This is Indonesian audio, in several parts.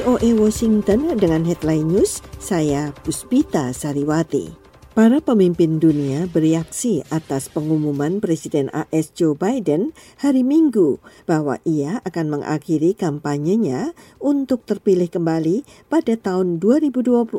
VOA Washington dengan headline news, saya Puspita Sariwati. Para pemimpin dunia bereaksi atas pengumuman Presiden AS Joe Biden hari Minggu bahwa ia akan mengakhiri kampanyenya untuk terpilih kembali pada tahun 2024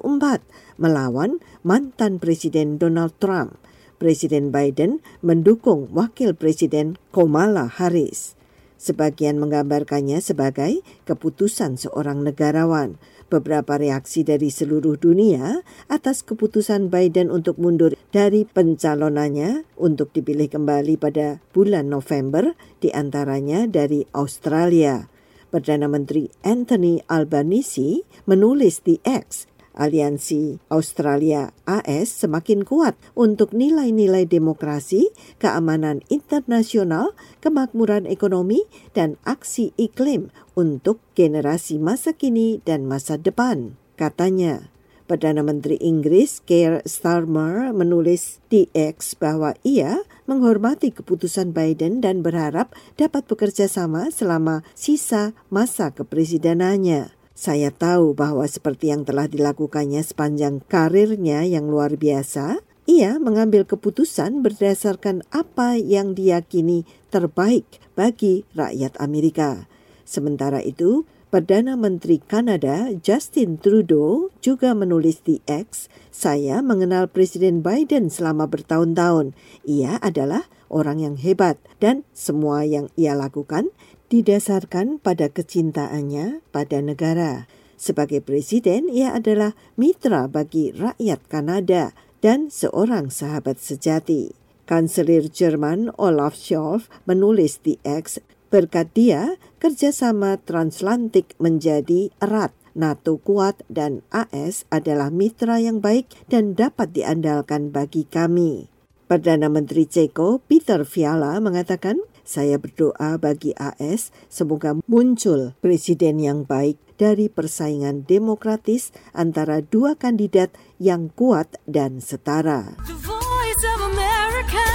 melawan mantan Presiden Donald Trump. Presiden Biden mendukung Wakil Presiden Kamala Harris. Sebagian menggambarkannya sebagai keputusan seorang negarawan. Beberapa reaksi dari seluruh dunia atas keputusan Biden untuk mundur dari pencalonannya untuk dipilih kembali pada bulan November, diantaranya dari Australia. Perdana Menteri Anthony Albanese menulis di X, Aliansi Australia AS semakin kuat untuk nilai-nilai demokrasi, keamanan internasional, kemakmuran ekonomi, dan aksi iklim untuk generasi masa kini dan masa depan, katanya. Perdana Menteri Inggris Keir Starmer menulis di X bahwa ia menghormati keputusan Biden dan berharap dapat bekerja sama selama sisa masa kepresidenannya. Saya tahu bahwa seperti yang telah dilakukannya sepanjang karirnya yang luar biasa, ia mengambil keputusan berdasarkan apa yang diyakini terbaik bagi rakyat Amerika. Sementara itu, Perdana Menteri Kanada Justin Trudeau juga menulis di X, saya mengenal Presiden Biden selama bertahun-tahun. Ia adalah orang yang hebat dan semua yang ia lakukan didasarkan pada kecintaannya pada negara. Sebagai presiden, ia adalah mitra bagi rakyat Kanada dan seorang sahabat sejati. Kanselir Jerman Olaf Scholz menulis di X, berkat dia, kerjasama transatlantik menjadi erat. NATO kuat dan AS adalah mitra yang baik dan dapat diandalkan bagi kami. Perdana Menteri Ceko Peter Fiala mengatakan, saya berdoa bagi AS semoga muncul presiden yang baik dari persaingan demokratis antara dua kandidat yang kuat dan setara. The Voice of America.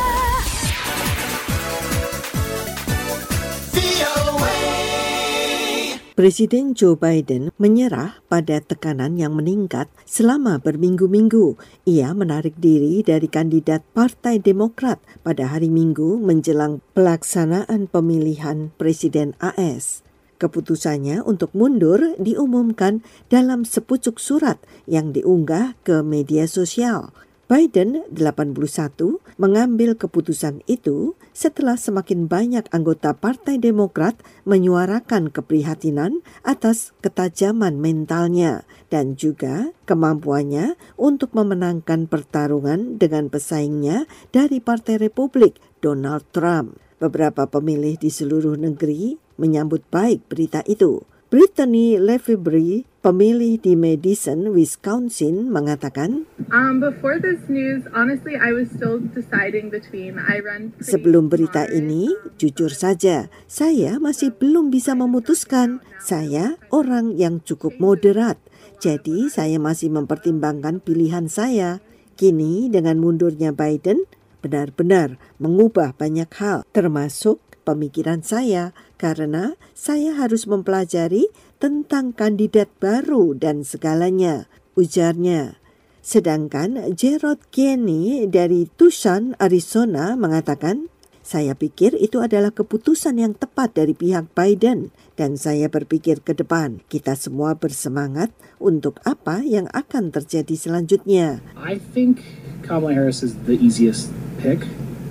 Presiden Joe Biden menyerah pada tekanan yang meningkat selama berminggu-minggu. Ia menarik diri dari kandidat Partai Demokrat pada hari Minggu menjelang pelaksanaan pemilihan Presiden AS. Keputusannya untuk mundur diumumkan dalam sepucuk surat yang diunggah ke media sosial. Biden, 81, mengambil keputusan itu setelah semakin banyak anggota Partai Demokrat menyuarakan keprihatinan atas ketajaman mentalnya dan juga kemampuannya untuk memenangkan pertarungan dengan pesaingnya dari Partai Republik, Donald Trump. Beberapa pemilih di seluruh negeri menyambut baik berita itu. Brittany Lefebvre, pemilih di Madison, Wisconsin, mengatakan, Before this news, honestly, I was still deciding between sebelum berita ini, jujur saja, saya masih belum bisa memutuskan. Saya orang yang cukup moderat, jadi saya masih mempertimbangkan pilihan saya. Kini, dengan mundurnya Biden, benar-benar mengubah banyak hal, termasuk pemikiran saya, karena saya harus mempelajari tentang kandidat baru dan segalanya, ujarnya. Sedangkan Gerald Kenney dari Tucson, Arizona mengatakan, saya pikir itu adalah keputusan yang tepat dari pihak Biden dan saya berpikir ke depan, kita semua bersemangat untuk apa yang akan terjadi selanjutnya. I think Kamala Harris is the easiest pick.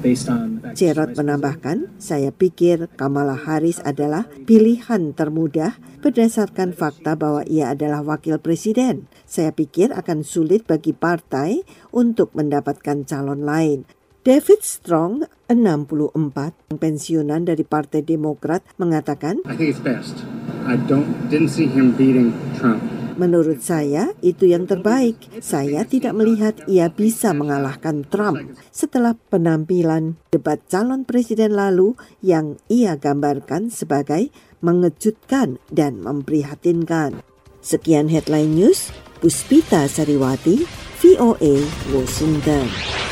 Gerald menambahkan, saya pikir Kamala Harris adalah pilihan termudah berdasarkan fakta bahwa ia adalah wakil presiden. Saya pikir akan sulit bagi partai untuk mendapatkan calon lain. David Strong, 64, pensiunan dari Partai Demokrat, mengatakan, I think it's best. I didn't see him beating Trump. Menurut saya, itu yang terbaik. Saya tidak melihat ia bisa mengalahkan Trump setelah penampilan debat calon presiden lalu yang ia gambarkan sebagai mengejutkan dan memprihatinkan. Sekian headline news, Puspita Sariwati, VOA Washington.